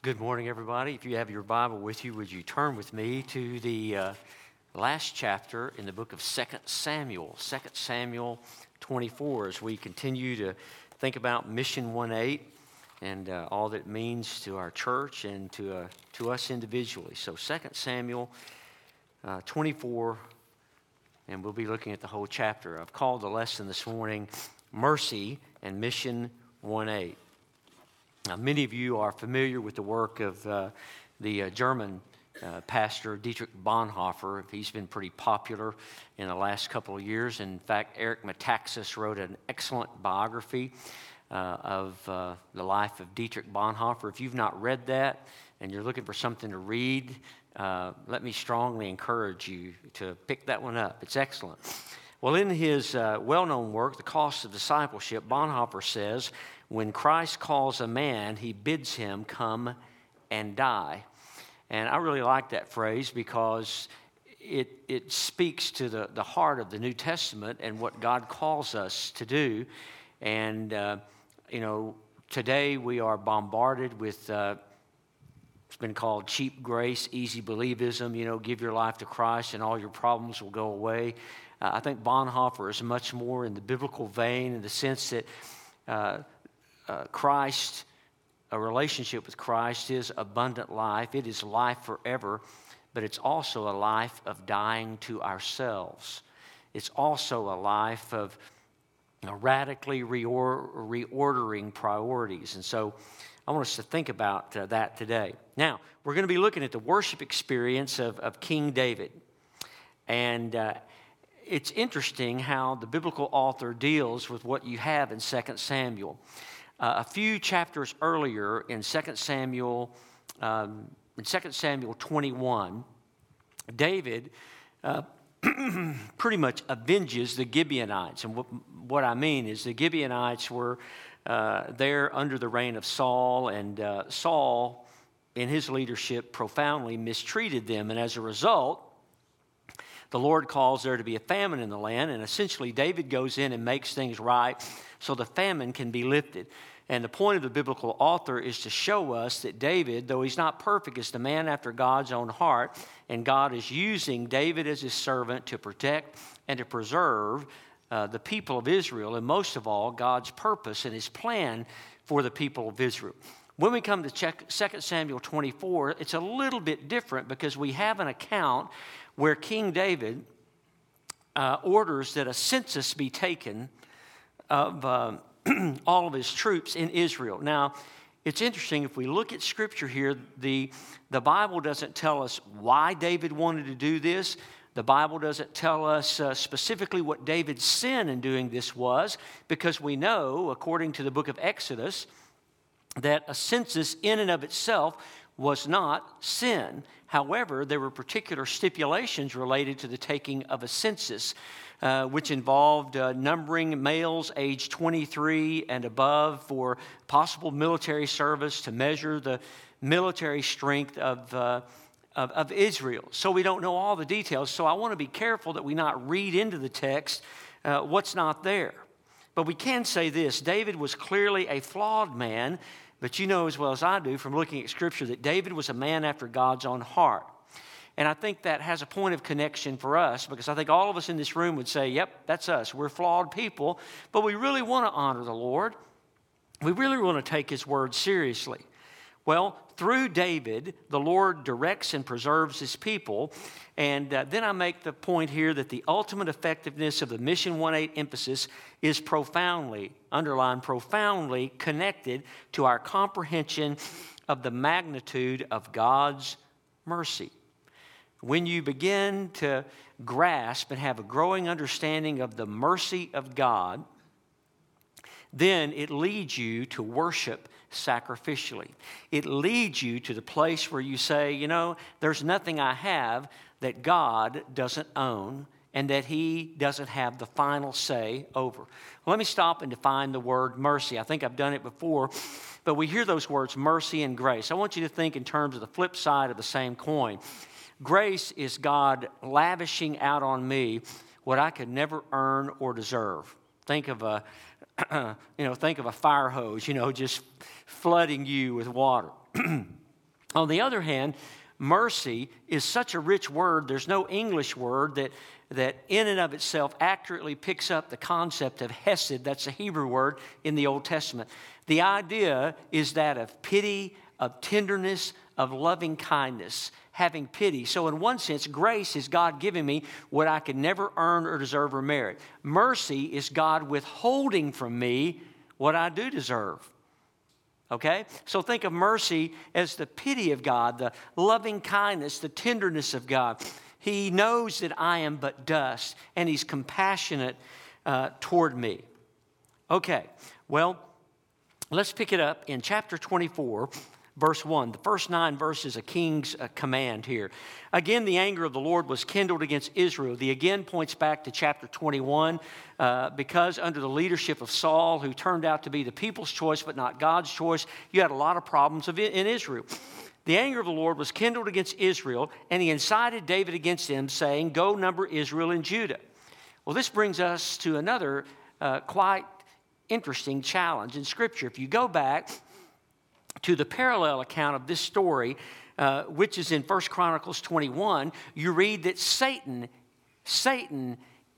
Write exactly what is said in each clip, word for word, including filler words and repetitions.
Good morning, everybody. If you have your Bible with you, would you turn with me to the uh, last chapter in the book of Second Samuel, Second Samuel twenty-four, as we continue to think about Mission one eight and uh, all that it means to our church and to uh, to us individually. So Second Samuel uh, twenty-four, and we'll be looking at the whole chapter. I've called the lesson this morning, Mercy and Mission one eight. Now, many of you are familiar with the work of uh, the uh, German uh, pastor Dietrich Bonhoeffer. He's been pretty popular in the last couple of years. In fact, Eric Metaxas wrote an excellent biography uh, of uh, the life of Dietrich Bonhoeffer. If you've not read that and you're looking for something to read, uh, let me strongly encourage you to pick that one up. It's excellent. Well, in his uh, well-known work, The Cost of Discipleship, Bonhoeffer says, when Christ calls a man, he bids him come and die. And I really like that phrase because it it speaks to the, the heart of the New Testament and what God calls us to do. And, uh, you know, today we are bombarded with, uh, it's been called cheap grace, easy believism, you know, give your life to Christ and all your problems will go away. Uh, I think Bonhoeffer is much more in the biblical vein in the sense that uh, Uh, Christ, a relationship with Christ is abundant life. It is life forever, but it's also a life of dying to ourselves. It's also a life of you know, radically reor- reordering priorities. And so I want us to think about uh, that today. Now, we're going to be looking at the worship experience of, of King David. And uh, it's interesting how the biblical author deals with what you have in Second Samuel. Uh, a few chapters earlier in Second Samuel, um, in Second Samuel twenty-one, David uh, pretty much avenges the Gibeonites. And what, what I mean is the Gibeonites were uh, there under the reign of Saul, and uh, Saul, in his leadership, profoundly mistreated them. And as a result, the Lord calls there to be a famine in the land, and essentially David goes in and makes things right so the famine can be lifted. And the point of the biblical author is to show us that David, though he's not perfect, is the man after God's own heart, and God is using David as his servant to protect and to preserve uh, the people of Israel, and most of all, God's purpose and his plan for the people of Israel. When we come to check Second Samuel twenty-four, it's a little bit different because we have an account where King David uh, orders that a census be taken of uh, all of his troops in Israel. Now, it's interesting, if we look at Scripture here, the, the Bible doesn't tell us why David wanted to do this. The Bible doesn't tell us uh, specifically what David's sin in doing this was, because we know, according to the book of Exodus, that a census in and of itself was not sin. However, there were particular stipulations related to the taking of a census, uh, which involved uh, numbering males aged twenty-three and above for possible military service to measure the military strength of, uh, of, of Israel. So we don't know all the details, so I want to be careful that we not read into the text uh, what's not there. But we can say this: David was clearly a flawed man. But you know as well as I do from looking at Scripture that David was a man after God's own heart. And I think that has a point of connection for us, because I think all of us in this room would say, yep, that's us. We're flawed people, but we really want to honor the Lord. We really want to take his word seriously. Well, through David, the Lord directs and preserves his people. And uh, then I make the point here that the ultimate effectiveness of the Mission one eight emphasis is profoundly, underlined, profoundly connected to our comprehension of the magnitude of God's mercy. When you begin to grasp and have a growing understanding of the mercy of God, then it leads you to worship sacrificially. It leads you to the place where you say, you know, there's nothing I have that God doesn't own and that he doesn't have the final say over. Well, let me stop and define the word mercy. I think I've done it before, but we hear those words, mercy and grace. I want you to think in terms of the flip side of the same coin. Grace is God lavishing out on me what I could never earn or deserve. Think of a you know, think of a fire hose, you know, just flooding you with water. On the other hand, mercy is such a rich word, there's no English word that, that in and of itself accurately picks up the concept of hesed. That's a Hebrew word in the Old Testament. The idea is that of pity, of tenderness, of loving kindness, having pity. So in one sense, grace is God giving me what I could never earn or deserve or merit. Mercy is God withholding from me what I do deserve. Okay? So think of mercy as the pity of God, the loving kindness, the tenderness of God. He knows that I am but dust, and He's compassionate uh, toward me. Okay, well, let's pick it up in chapter twenty-four, verse one. The first nine verses, a king's uh, command here. Again, the anger of the Lord was kindled against Israel. The again points back to chapter twenty-one, uh, because under the leadership of Saul, who turned out to be the people's choice but not God's choice, you had a lot of problems of, in Israel. The anger of the Lord was kindled against Israel, and He incited David against them, saying, "Go number Israel and Judah." Well, this brings us to another uh, quite interesting challenge in Scripture. If you go back to the parallel account of this story, uh, which is in First Chronicles twenty-one, you read that Satan, Satan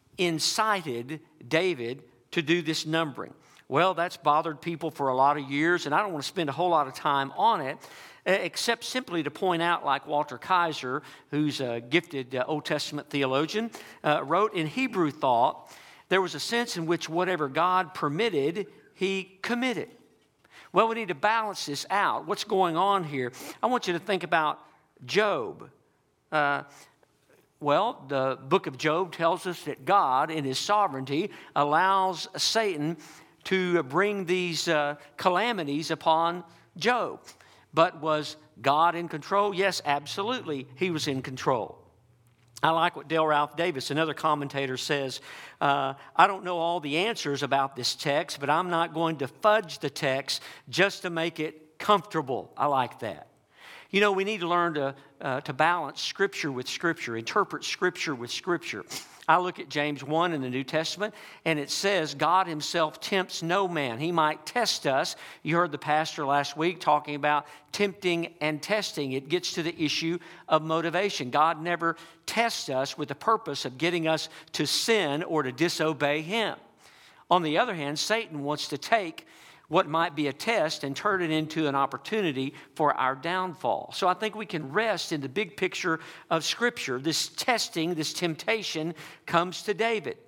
incited David to do this numbering. Well, that's bothered people for a lot of years, and I don't want to spend a whole lot of time on it, except simply to point out, like Walter Kaiser, who's a gifted uh, Old Testament theologian, uh, wrote, in Hebrew thought, there was a sense in which whatever God permitted, He committed. Well, we need to balance this out. What's going on here? I want you to think about Job. Uh, well, the book of Job tells us that God, in His sovereignty, allows Satan to bring these uh, calamities upon Job. But was God in control? Yes, absolutely, He was in control. I like what Dale Ralph Davis, another commentator, says. Uh, I don't know all the answers about this text, but I'm not going to fudge the text just to make it comfortable. I like that. You know, we need to learn to, uh, to balance Scripture with Scripture, interpret Scripture with Scripture. I look at James one in the New Testament, and it says God Himself tempts no man. He might test us. You heard the pastor last week talking about tempting and testing. It gets to the issue of motivation. God never tests us with the purpose of getting us to sin or to disobey Him. On the other hand, Satan wants to take what might be a test and turn it into an opportunity for our downfall. So I think we can rest in the big picture of Scripture. This testing, this temptation comes to David.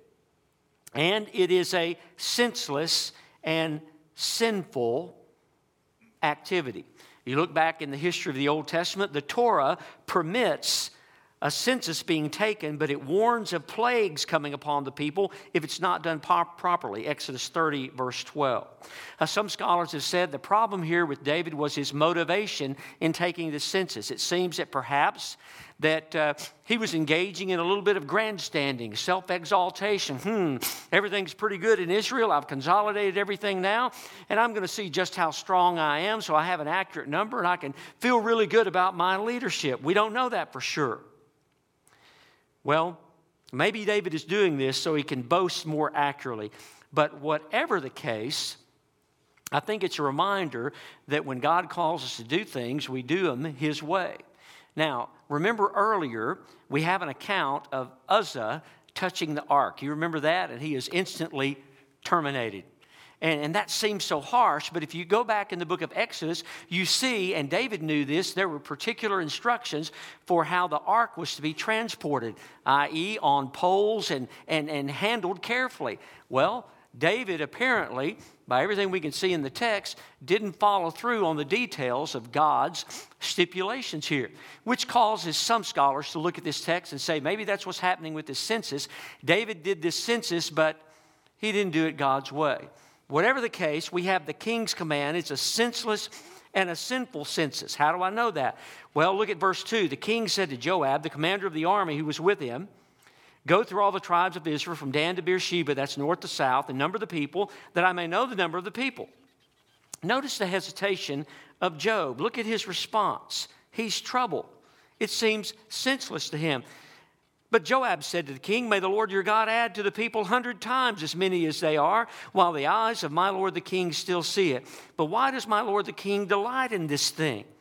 And it is a senseless and sinful activity. You look back in the history of the Old Testament, the Torah permits a census being taken, but it warns of plagues coming upon the people if it's not done pop- properly. Exodus thirty, verse twelve. Uh, some scholars have said the problem here with David was his motivation in taking the census. It seems that perhaps that uh, he was engaging in a little bit of grandstanding, self-exaltation. Hmm, everything's pretty good in Israel. I've consolidated everything now, and I'm going to see just how strong I am so I have an accurate number and I can feel really good about my leadership. We don't know that for sure. Well, maybe David is doing this so he can boast more accurately. But whatever the case, I think it's a reminder that when God calls us to do things, we do them His way. Now, remember earlier, we have an account of Uzzah touching the ark. You remember that? And he is instantly terminated. And, and that seems so harsh, but if you go back in the book of Exodus, you see, and David knew this, there were particular instructions for how the ark was to be transported, that is on poles and, and, and handled carefully. Well, David apparently, by everything we can see in the text, didn't follow through on the details of God's stipulations here, which causes some scholars to look at this text and say, maybe that's what's happening with this census. David did this census, but he didn't do it God's way. Whatever the case, we have the king's command. It's a senseless and a sinful census. How do I know that? Well, look at verse two. The king said to Joab, the commander of the army who was with him, go through all the tribes of Israel from Dan to Beersheba, that's north to south, and number the people, that I may know the number of the people. Notice the hesitation of Job. Look at his response. He's troubled. It seems senseless to him. But Joab said to the king, may the Lord your God add to the people a hundred times as many as they are, while the eyes of my lord the king still see it. But why does my lord the king delight in this thing?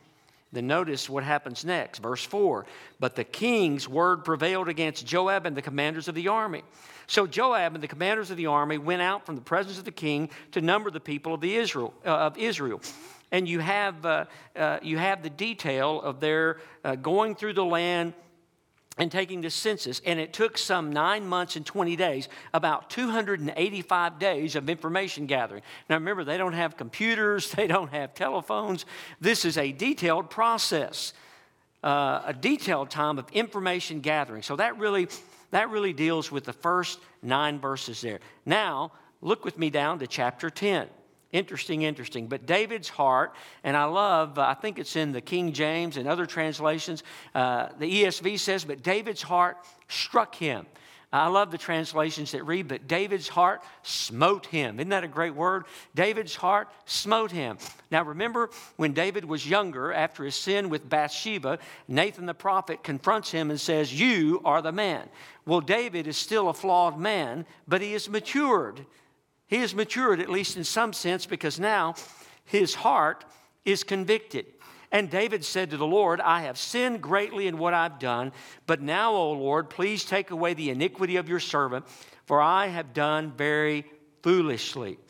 Then notice what happens next. Verse four, but the king's word prevailed against Joab and the commanders of the army. So Joab and the commanders of the army went out from the presence of the king to number the people of, the Israel, uh, of Israel. And you have, uh, uh, you have the detail of their uh, going through the land and taking the census, and it took some nine months and twenty days, about two hundred eighty-five days of information gathering. Now remember, they don't have computers, they don't have telephones. This is a detailed process, uh, a detailed time of information gathering. So that really, that really deals with the first nine verses there. Now, look with me down to chapter ten. Interesting, interesting. But David's heart, and I love, uh, I think it's in the King James and other translations, uh, the E S V says, but David's heart struck him. I love the translations that read, but David's heart smote him. Isn't that a great word? David's heart smote him. Now remember, when David was younger, after his sin with Bathsheba, Nathan the prophet confronts him and says, you are the man. Well, David is still a flawed man, but he is matured. He has matured, at least in some sense, because now his heart is convicted. And David said to the Lord, I have sinned greatly in what I've done, but now, O Lord, please take away the iniquity of your servant, for I have done very foolishly.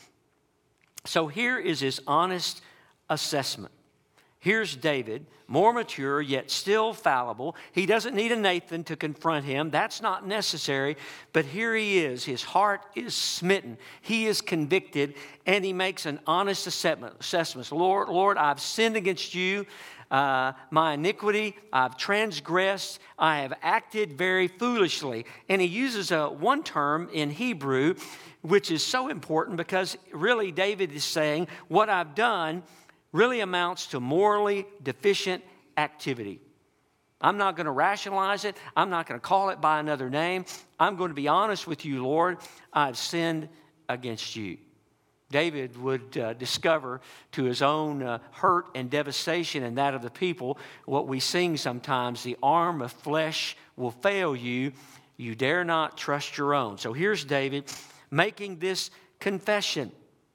So here is his honest assessment. Here's David, more mature, yet still fallible. He doesn't need a Nathan to confront him. That's not necessary. But here he is. His heart is smitten. He is convicted, and he makes an honest assessment. Lord, Lord, I've sinned against you. Uh, my iniquity, I've transgressed. I have acted very foolishly. And he uses a one term in Hebrew, which is so important because really David is saying, what I've done really amounts to morally deficient activity. I'm not going to rationalize it. I'm not going to call it by another name. I'm going to be honest with you, Lord. I've sinned against you. David would uh, discover to his own uh, hurt and devastation and that of the people what we sing sometimes, the arm of flesh will fail you. You dare not trust your own. So here's David making this confession.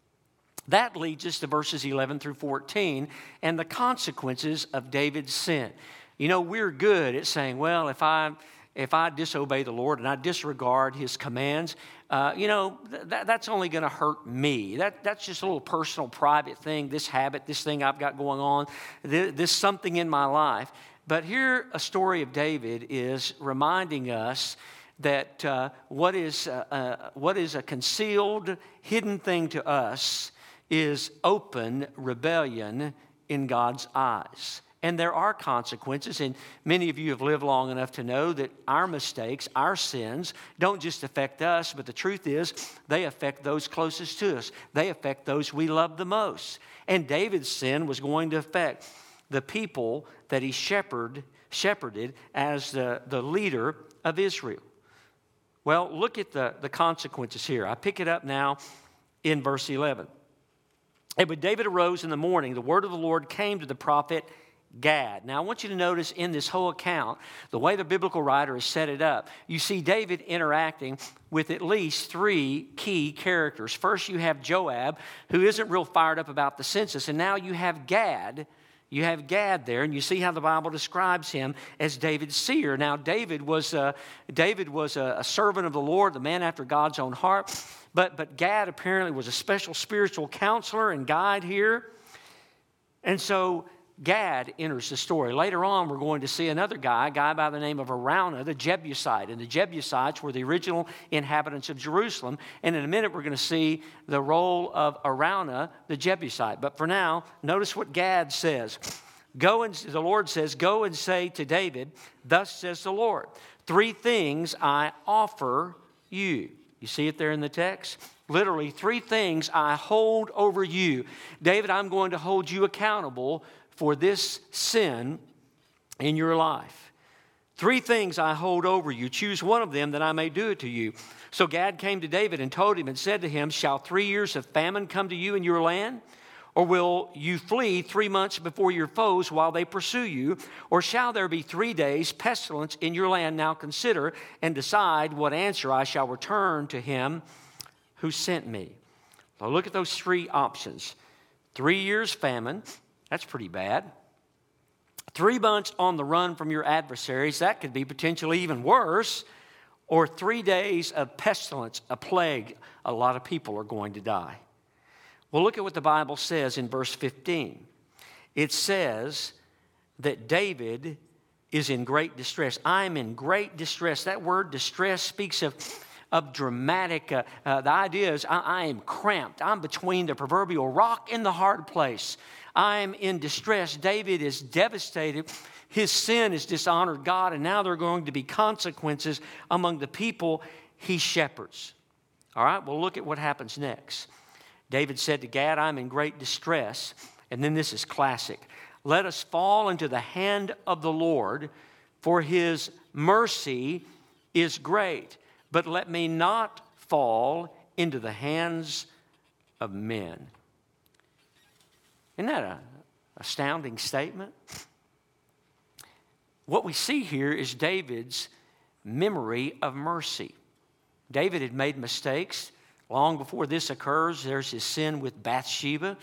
That leads us to verses eleven through fourteen and the consequences of David's sin. You know, we're good at saying, well, if I if I disobey the Lord and I disregard his commands, uh, you know, th- that's only going to hurt me. That That's just a little personal, private thing, this habit, this thing I've got going on, this, this something in my life. But here, a story of David is reminding us that uh, what is uh, uh, what is a concealed, hidden thing to us is open rebellion in God's eyes. And there are consequences, and many of you have lived long enough to know that our mistakes, our sins, don't just affect us, but the truth is they affect those closest to us. They affect those we love the most. And David's sin was going to affect the people that he shepherd, shepherded as the, the leader of Israel. Well, look at the, the consequences here. I pick it up now in verse eleven. And when David arose in the morning, the word of the Lord came to the prophet Gad. Now, I want you to notice in this whole account, the way the biblical writer has set it up, you see David interacting with at least three key characters. First, you have Joab, who isn't real fired up about the census, and now you have Gad. You have Gad there, and you see how the Bible describes him as David's seer. Now, David was a, David was a, a servant of the Lord, the man after God's own heart. But, but Gad apparently was a special spiritual counselor and guide here. And so Gad enters the story. Later on, we're going to see another guy, a guy by the name of Araunah, the Jebusite. And the Jebusites were the original inhabitants of Jerusalem. And in a minute, we're going to see the role of Araunah, the Jebusite. But for now, notice what Gad says. Go and the Lord says, go and say to David, thus says the Lord, three things I offer you. You see it there in the text? Literally, three things I hold over you. David, I'm going to hold you accountable for this sin in your life. Three things I hold over you. Choose one of them that I may do it to you. So Gad came to David and told him and said to him, shall three years of famine come to you in your land? Or will you flee three months before your foes while they pursue you? Or shall there be three days pestilence in your land? Now consider and decide what answer I shall return to him who sent me. Now look at those three options. Three years famine, that's pretty bad. three months on the run from your adversaries, that could be potentially even worse, or three days of pestilence, a plague, a lot of people are going to die. Well, look at what the Bible says in verse fifteen. It says that David is in great distress. I am in great distress. That word distress speaks of, of dramatic, uh, uh, the idea is I, I am cramped. I'm between the proverbial rock and the hard place. I'm in distress. David is devastated. His sin has dishonored God, and now there are going to be consequences among the people he shepherds. All right, well, look at what happens next. David said to Gad, I'm in great distress. And then this is classic. Let us fall into the hand of the Lord, for his mercy is great. But let me not fall into the hands of men. Isn't that an astounding statement? What we see here is David's memory of mercy. David had made mistakes. Long before this occurs, there's his sin with Bathsheba.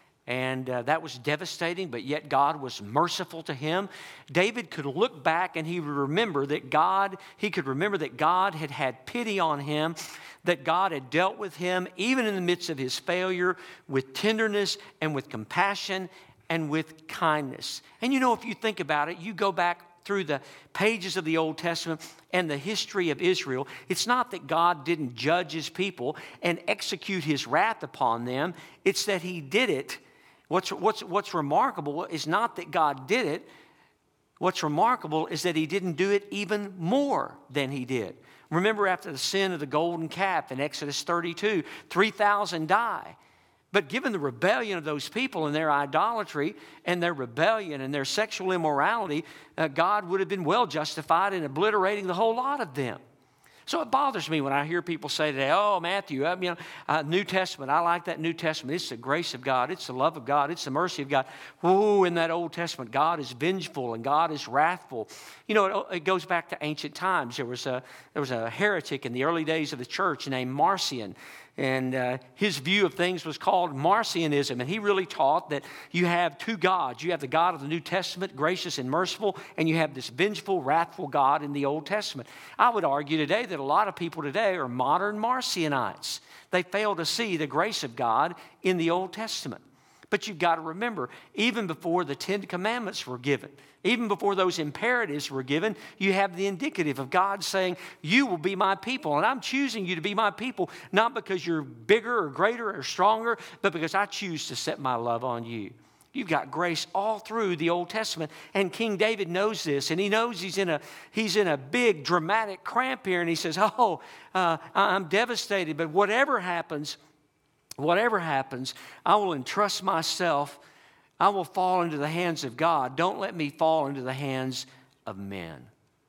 And uh, that was devastating, but yet God was merciful to him. David could look back and he would remember that God, he could remember that God had had pity on him, that God had dealt with him, even in the midst of his failure, with tenderness and with compassion and with kindness. And you know, if you think about it, you go back through the pages of the Old Testament and the history of Israel, it's not that God didn't judge his people and execute his wrath upon them. It's that he did it. What's, what's, what's remarkable is not that God did it. What's remarkable is that he didn't do it even more than he did. Remember, after the sin of the golden calf in Exodus thirty-two, three thousand die. But given the rebellion of those people and their idolatry and their rebellion and their sexual immorality, uh, God would have been well justified in obliterating the whole lot of them. So it bothers me when I hear people say today, oh, Matthew, uh, you know, uh, New Testament, I like that New Testament. It's the grace of God. It's the love of God. It's the mercy of God. Whoa, in that Old Testament, God is vengeful and God is wrathful. You know, it, it goes back to ancient times. There was a, there was a heretic in the early days of the church named Marcion. And uh, his view of things was called Marcionism. And he really taught that you have two gods. You have the God of the New Testament, gracious and merciful, and you have this vengeful, wrathful God in the Old Testament. I would argue today that a lot of people today are modern Marcionites. They fail to see the grace of God in the Old Testament. But you've got to remember, even before the Ten Commandments were given, even before those imperatives were given, you have the indicative of God saying, you will be my people. And I'm choosing you to be my people, not because you're bigger or greater or stronger, but because I choose to set my love on you. You've got grace all through the Old Testament. And King David knows this. And he knows he's in a, he's in a big dramatic cramp here. And he says, oh, uh, I'm devastated. But whatever happens, whatever happens, I will entrust myself. I will fall into the hands of God. Don't let me fall into the hands of men.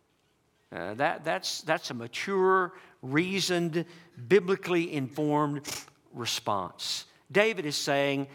Uh, that, that's, that's a mature, reasoned, biblically informed response. David is saying,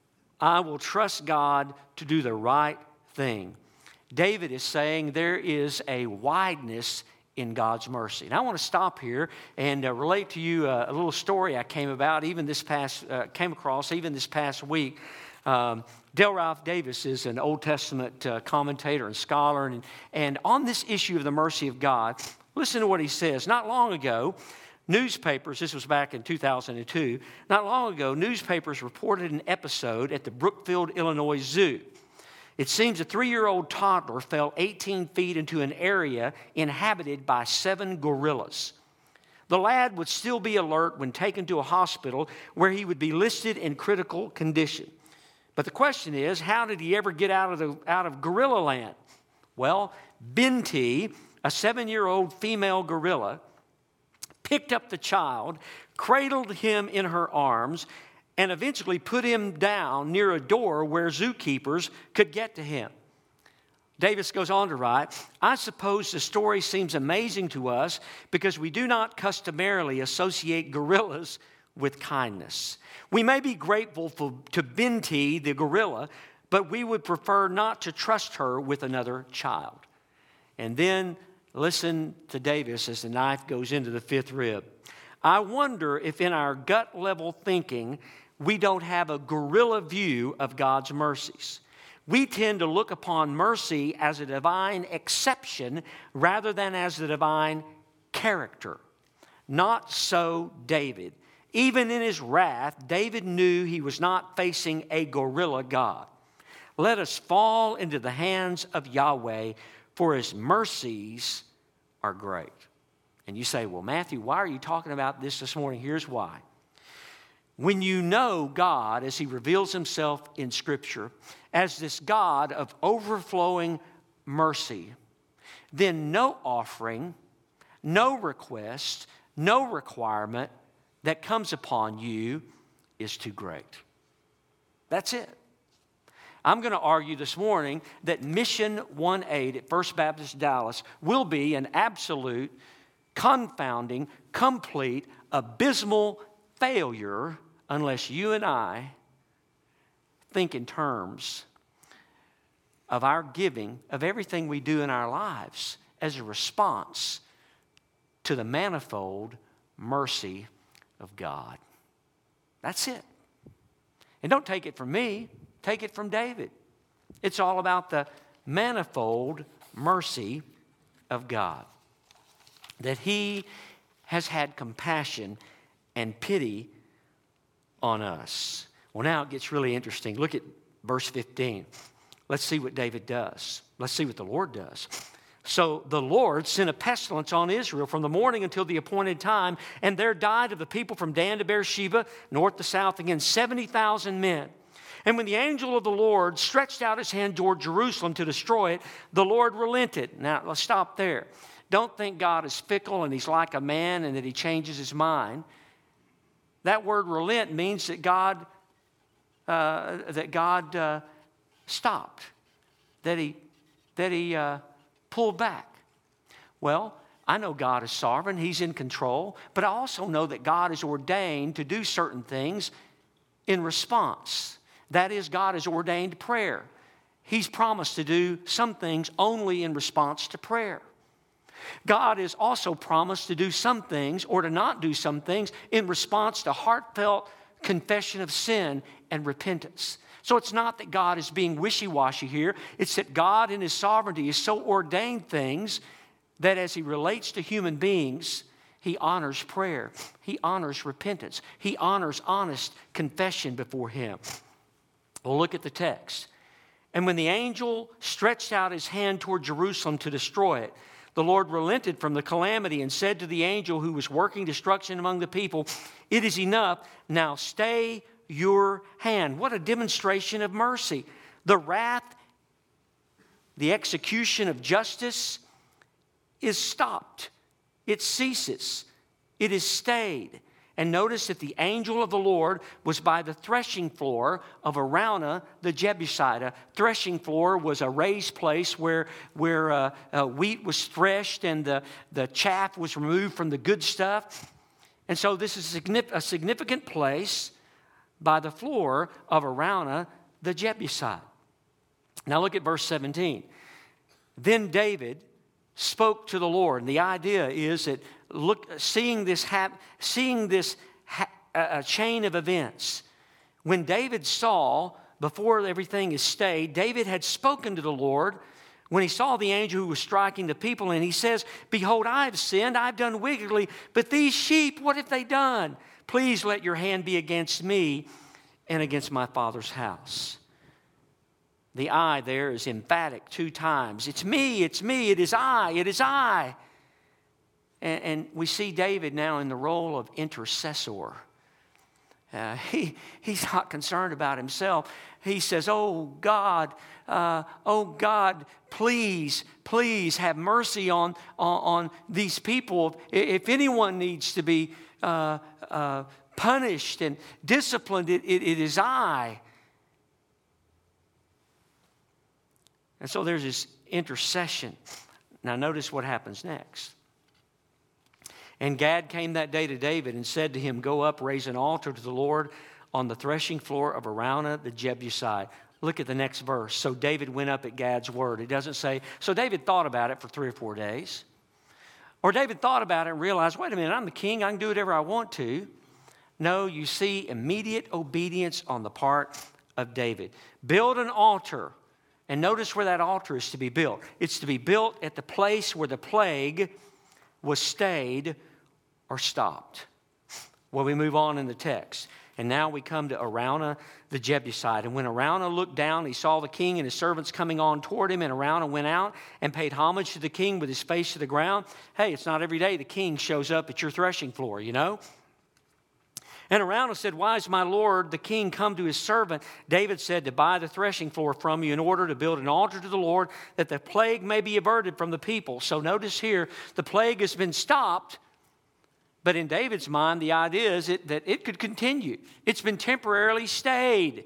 I will trust God to do the right thing. David is saying there is a wideness in God's mercy. And I want to stop here and uh, relate to you uh, a little story I came about even this past uh, came across even this past week. Um, Dale Ralph Davis is an Old Testament uh, commentator and scholar, and and on this issue of the mercy of God, listen to what he says. Not long ago, newspapers, this was back in two thousand two, not long ago, newspapers reported an episode at the Brookfield, Illinois Zoo. It seems a three-year-old toddler fell eighteen feet into an area inhabited by seven gorillas. The lad would still be alert when taken to a hospital where he would be listed in critical condition. But the question is, how did he ever get out of the out of gorilla land? Well, Binti, a seven-year-old female gorilla, picked up the child, cradled him in her arms, and eventually put him down near a door where zookeepers could get to him. Davis goes on to write, I suppose the story seems amazing to us because we do not customarily associate gorillas with kindness. We may be grateful for, to Binti, the gorilla, but we would prefer not to trust her with another child. And then listen to Davis as the knife goes into the fifth rib. I wonder if in our gut level thinking, we don't have a gorilla view of God's mercies. we tend to look upon mercy as a divine exception rather than as the divine character. Not so David. Even in his wrath, David knew he was not facing a gorilla God. Let us fall into the hands of Yahweh, for his mercies are great. And you say, well, Matthew, why are you talking about this this morning? Here's why. When you know God as he reveals himself in Scripture as this God of overflowing mercy, then no offering, no request, no requirement that comes upon you is too great. That's it. I'm going to argue this morning that Mission one eight at First Baptist Dallas will be an absolute, confounding, complete, abysmal failure unless you and I think in terms of our giving, of everything we do in our lives as a response to the manifold mercy of God. That's it. And don't take it from me. Take it from David. It's all about the manifold mercy of God. That he has had compassion and pity on us. Well, now it gets really interesting. Look at verse fifteen. Let's see what David does. Let's see what the Lord does. So the Lord sent a pestilence on Israel from the morning until the appointed time, and there died of the people from Dan to Beersheba, north to south, again, seventy thousand men. And when the angel of the Lord stretched out his hand toward Jerusalem to destroy it, the Lord relented. Now, let's stop there. Don't think God is fickle and he's like a man and that he changes his mind. That word relent means that God, uh, that God uh, stopped, that he, that he uh, pulled back. Well, I know God is sovereign. He's in control. But I also know that God is ordained to do certain things in response. That is, God has ordained prayer. He's promised to do some things only in response to prayer. God has also promised to do some things or to not do some things in response to heartfelt confession of sin and repentance. So it's not that God is being wishy-washy here. It's that God in his sovereignty has so ordained things that as he relates to human beings, he honors prayer. He honors repentance. He honors honest confession before him. Well, look at the text. And when the angel stretched out his hand toward Jerusalem to destroy it, the Lord relented from the calamity and said to the angel who was working destruction among the people, "It is enough. Now stay your hand." What a demonstration of mercy. The wrath, the execution of justice is stopped. It ceases. It is stayed. And notice that the angel of the Lord was by the threshing floor of Araunah the Jebusite. A threshing floor was a raised place where, where uh, uh, wheat was threshed and the, the chaff was removed from the good stuff. And so this is a significant place by the floor of Araunah the Jebusite. Now look at verse seventeen. Then David spoke to the Lord. And the idea is that look, seeing this, hap, seeing this ha, a chain of events, when David saw, before everything is stayed, David had spoken to the Lord when he saw the angel who was striking the people, and he says, "Behold, I have sinned, I have done wickedly, but these sheep, what have they done? Please let your hand be against me and against my father's house." The I there is emphatic two times. It's me, it's me, it is I, it is I. And, and we see David now in the role of intercessor. Uh, he, he's not concerned about himself. He says, "Oh God, uh, oh God, please, please have mercy on, on, on these people. If anyone needs to be uh, uh, punished and disciplined, it, it, it is I." And so there's this intercession. Now notice what happens next. And Gad came that day to David and said to him, "Go up, raise an altar to the Lord on the threshing floor of Araunah the Jebusite." Look at the next verse. So David went up at Gad's word. It doesn't say, so David thought about it for three or four days. Or David thought about it and realized, wait a minute, I'm the king, I can do whatever I want to. No, you see immediate obedience on the part of David. Build an altar And notice where that altar is to be built. It's to be built at the place where the plague was stayed or stopped. Well, we move on in the text. And now we come to Araunah the Jebusite. And when Araunah looked down, he saw the king and his servants coming on toward him. And Araunah went out and paid homage to the king with his face to the ground. Hey, it's not every day the king shows up at your threshing floor, you know. And Araunah said, why is my lord the king come to his servant? David said, to buy the threshing floor from you in order to build an altar to the Lord, that the plague may be averted from the people. So notice here, the plague has been stopped. But in David's mind, the idea is it, that it could continue. It's been temporarily stayed.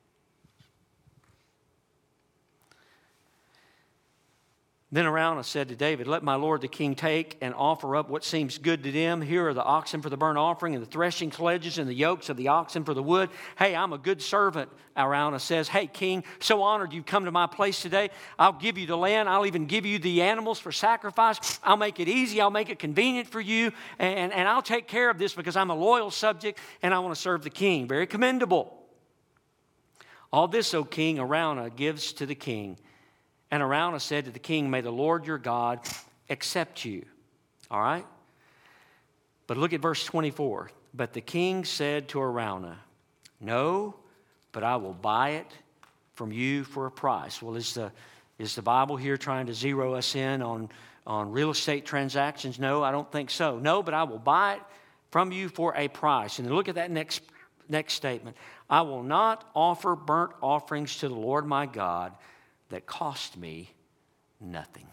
Then Araunah said to David, let my lord the king take and offer up what seems good to them. Here are the oxen for the burnt offering and the threshing sledges and the yokes of the oxen for the wood. Hey, I'm a good servant, Araunah says. Hey, king, so honored you've come to my place today. I'll give you the land. I'll even give you the animals for sacrifice. I'll make it easy. I'll make it convenient for you. And, and I'll take care of this because I'm a loyal subject and I want to serve the king. Very commendable. All this, O king, Araunah gives to the king. And Araunah said to the king, may the Lord your God accept you. All right? But look at verse twenty-four. But the king said to Araunah, no, but I will buy it from you for a price. Well, is the, is the Bible here trying to zero us in on, on real estate transactions? No, I don't think so. No, but I will buy it from you for a price. And then look at that next, next statement. I will not offer burnt offerings to the Lord my God that cost me nothing.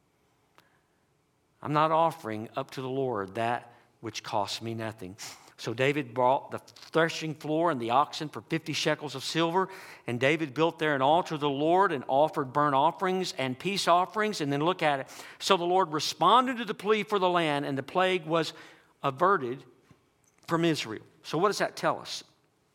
I'm not offering up to the Lord that which cost me nothing. So David bought the threshing floor and the oxen for fifty shekels of silver. And David built there an altar to the Lord and offered burnt offerings and peace offerings. And then look at it. So the Lord responded to the plea for the land, and the plague was averted from Israel. So what does that tell us?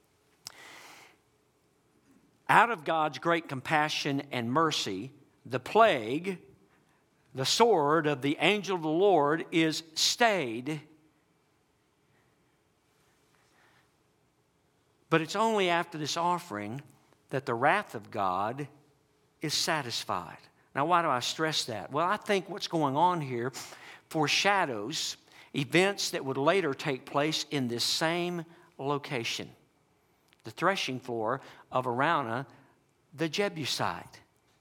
Out of God's great compassion and mercy, the plague, the sword of the angel of the Lord, is stayed. But it's only after this offering that the wrath of God is satisfied. Now, why do I stress that? Well, I think what's going on here foreshadows events that would later take place in this same location. The threshing floor of Araunah the Jebusite.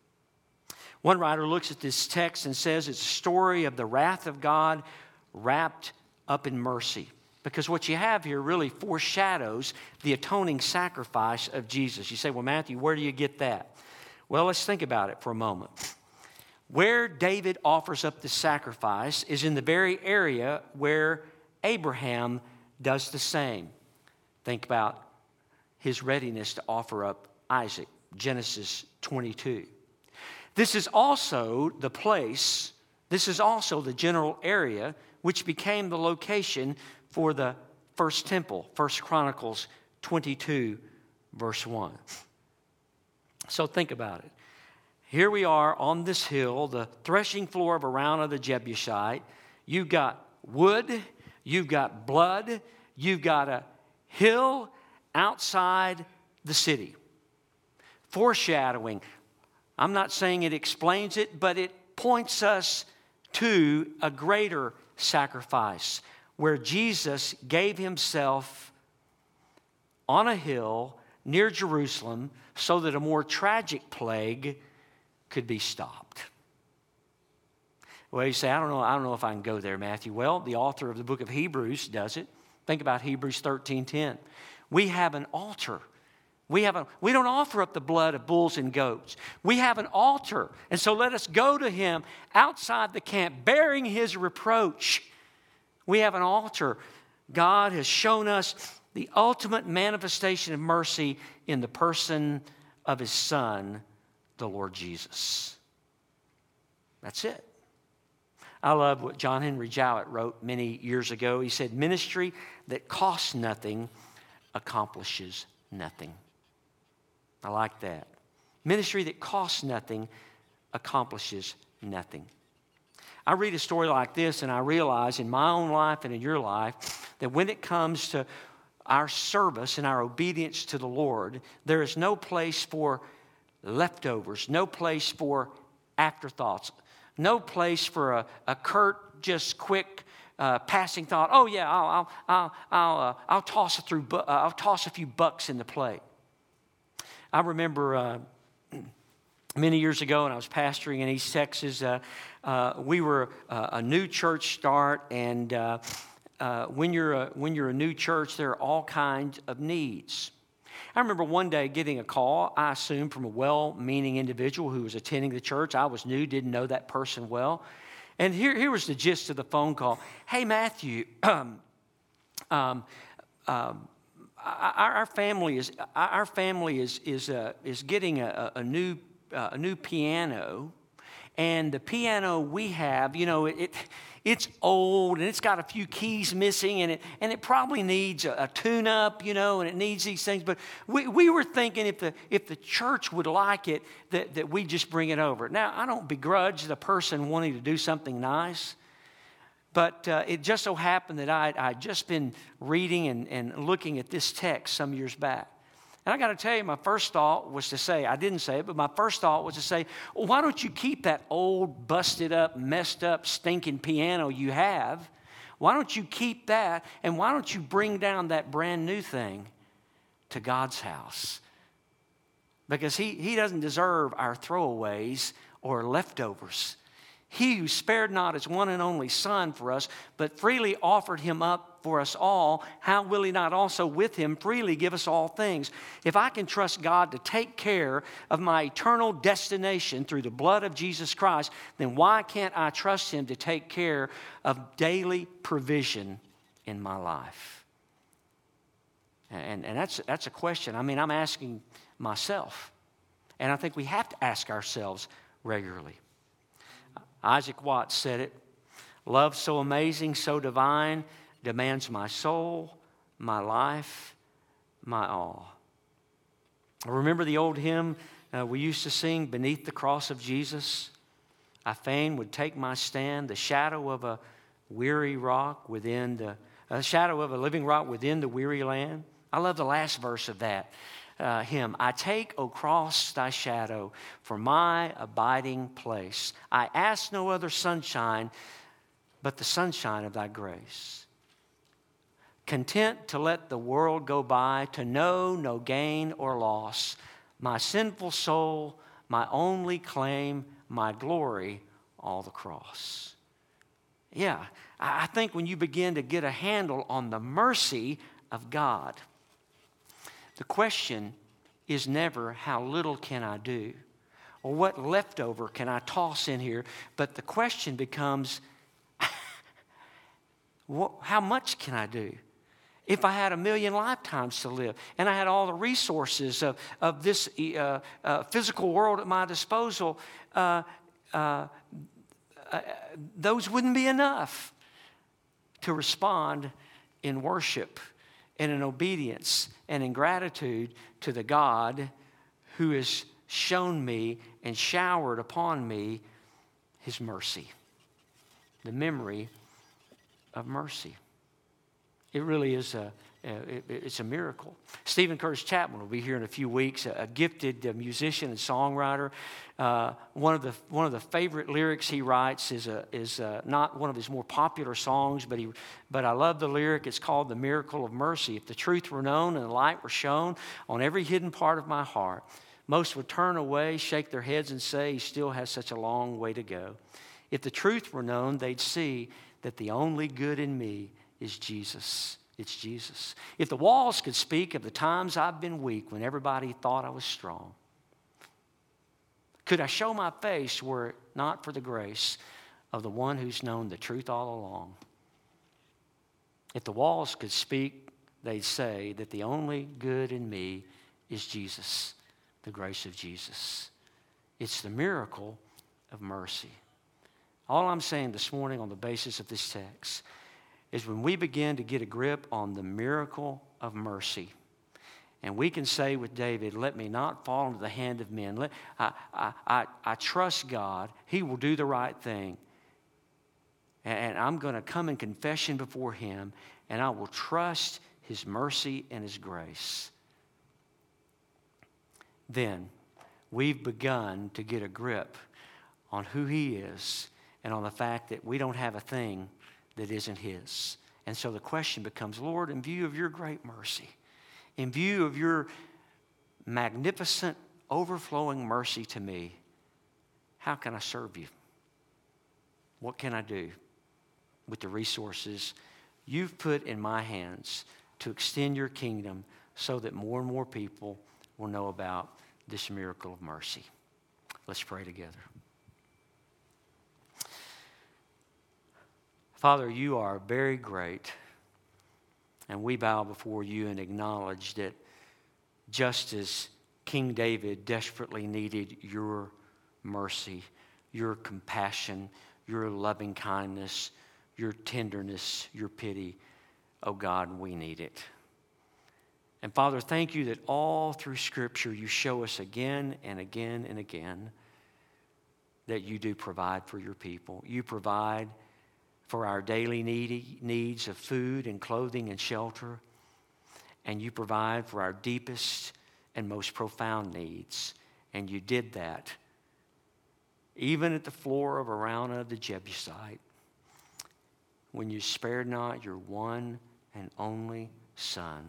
One writer looks at this text and says it's a story of the wrath of God wrapped up in mercy. Because what you have here really foreshadows the atoning sacrifice of Jesus. You say, well, Matthew, where do you get that? Well, let's think about it for a moment. Where David offers up the sacrifice is in the very area where Abraham does the same. Think about his readiness to offer up Isaac, Genesis twenty-two. This is also the place, this is also the general area which became the location for the first temple, First Chronicles twenty-two, verse one. So think about it. Here we are on this hill, the threshing floor of Araunah the Jebusite. You've got wood, you've got blood, you've got a hill outside the city. Foreshadowing. I'm not saying it explains it, but it points us to a greater sacrifice where Jesus gave himself on a hill near Jerusalem so that a more tragic plague could be stopped. Well, you say, I don't know, I don't know if I can go there, Matthew. Well, the author of the book of Hebrews does it. Think about Hebrews thirteen ten. We have an altar. We have a, we don't offer up the blood of bulls and goats. We have an altar. And so let us go to him outside the camp, bearing his reproach. We have an altar. God has shown us the ultimate manifestation of mercy in the person of his Son, the Lord Jesus. That's it. I love what John Henry Jowett wrote many years ago. He said, ministry that costs nothing accomplishes nothing. I like that. Ministry that costs nothing accomplishes nothing. I read a story like this and I realize in my own life and in your life that when it comes to our service and our obedience to the Lord, there is no place for leftovers, no place for afterthoughts, no place for a, a curt, just quick uh, passing thought. Oh yeah, I'll I'll I'll I'll, uh, I'll toss it through. Bu- uh, I'll toss a few bucks in the plate. I remember uh, many years ago when I was pastoring in East Texas, uh, uh, we were uh, a new church start, and uh, uh, when you're a, when you're a new church, there are all kinds of needs. I remember one day getting a call, I assume from a well-meaning individual who was attending the church. I was new, didn't know that person well. And here, here was the gist of the phone call. Hey, Matthew, um, um, um, our, our family is our family is is uh, is getting a, a new uh, a new piano, and the piano we have, you know, it, it it's old and it's got a few keys missing, and it and it probably needs a, a tune-up, you know, and it needs these things. But we, we were thinking if the if the church would like it, that, that we just bring it over. Now, I don't begrudge the person wanting to do something nice, but uh, it just so happened that I I'd just been reading and, and looking at this text some years back. And I got to tell you, my first thought was to say, I didn't say it, but my first thought was to say, well, why don't you keep that old, busted up, messed up, stinking piano you have? Why don't you keep that, and why don't you bring down that brand new thing to God's house? Because he, he doesn't deserve our throwaways or leftovers. He who spared not his one and only Son for us, but freely offered him up for us all, how will he not also with him freely give us all things? If I can trust God to take care of my eternal destination through the blood of Jesus Christ, then why can't I trust him to take care of daily provision in my life? And, and that's, that's a question. I mean, I'm asking myself. And I think we have to ask ourselves regularly. Isaac Watts said it, love so amazing, so divine, demands my soul, my life, my all. Remember the old hymn uh, we used to sing, Beneath the Cross of Jesus? I fain would take my stand, the shadow of a weary rock within the, a shadow of a living rock within the weary land. I love the last verse of that. Uh, hymn, I take, O cross, thy shadow for my abiding place. I ask no other sunshine but the sunshine of thy grace. Content to let the world go by, to know no gain or loss, my sinful soul, my only claim, my glory, all the cross. Yeah, I think when you begin to get a handle on the mercy of God, the question is never how little can I do or what leftover can I toss in here, but the question becomes what, how much can I do? If I had a million lifetimes to live and I had all the resources of, of this uh, uh, physical world at my disposal, uh, uh, uh, those wouldn't be enough to respond in worship and in obedience and in gratitude to the God who has shown me and showered upon me his mercy. The memory of mercy. It really is a, it, it's a miracle. Stephen Curtis Chapman will be here in a few weeks, a, a gifted musician and songwriter. Uh, one of the one of the favorite lyrics he writes is a, is a, not one of his more popular songs, but he but I love the lyric. It's called "The Miracle of Mercy." If the truth were known and the light were shown on every hidden part of my heart, most would turn away, shake their heads, and say, "He still has such a long way to go." If the truth were known, they'd see that the only good in me is Jesus. It's Jesus. If the walls could speak of the times I've been weak when everybody thought I was strong, could I show my face were it not for the grace of the one who's known the truth all along? If the walls could speak, they'd say that the only good in me is Jesus, the grace of Jesus. It's the miracle of mercy. All I'm saying this morning on the basis of this text is when we begin to get a grip on the miracle of mercy, and we can say with David, let me not fall into the hand of men. Let, I, I, I, I trust God. He will do the right thing. And, and I'm going to come in confession before him, and I will trust his mercy and his grace. Then we've begun to get a grip on who He is and on the fact that we don't have a thing that isn't His. And so the question becomes, Lord, in view of your great mercy, in view of your magnificent, overflowing mercy to me, how can I serve you? What can I do with the resources you've put in my hands to extend your kingdom so that more and more people will know about this miracle of mercy? Let's pray together. Father, you are very great, and we bow before you and acknowledge that just as King David desperately needed your mercy, your compassion, your loving kindness, your tenderness, your pity, oh God, we need it. And Father, thank you that all through Scripture you show us again and again and again that you do provide for your people. You provide for our daily need, needs of food and clothing and shelter. And you provide for our deepest and most profound needs. And you did that even at the floor of Araunah the Jebusite, when you spared not your one and only Son.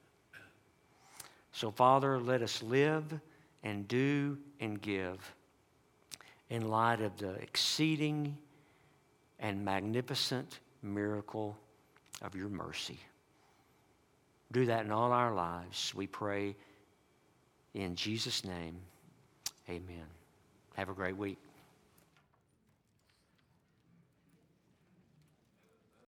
So, Father, let us live and do and give in light of the exceeding and magnificent miracle of your mercy. Do that in all our lives, we pray in Jesus' name. Amen. Have a great week.